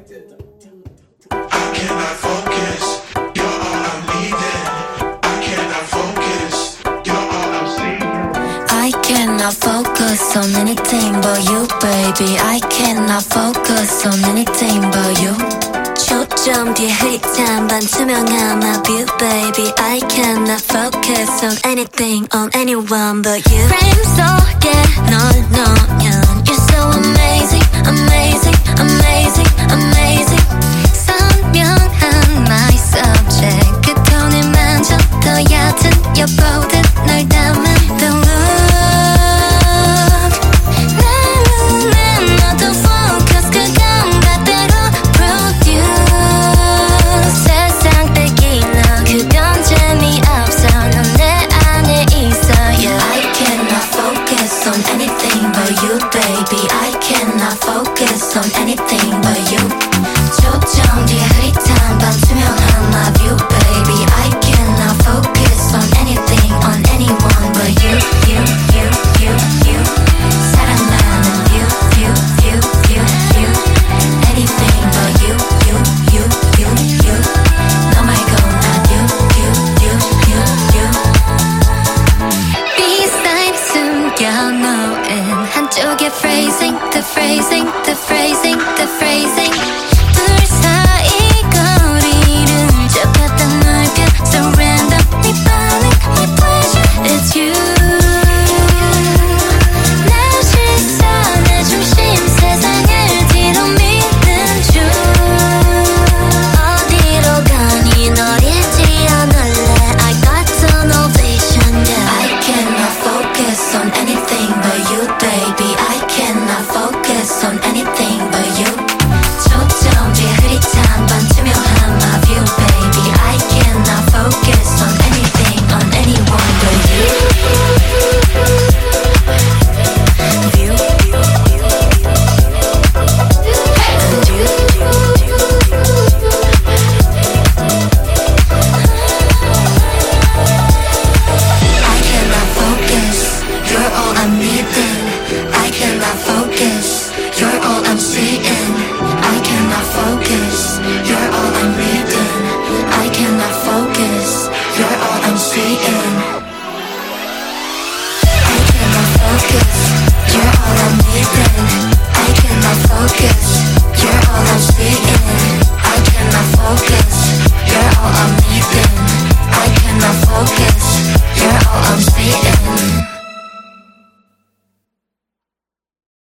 I cannot focus. You're all I'm needing. I cannot focus. You're all I'm seeing. I cannot focus on anything but you, baby. I cannot focus on anything but you. 초점 뒤에 흐릿한 반투명한 my view, baby. I cannot focus on anything, on anyone but you. frame 속에 널 넣으면 you're so amazing, amazing.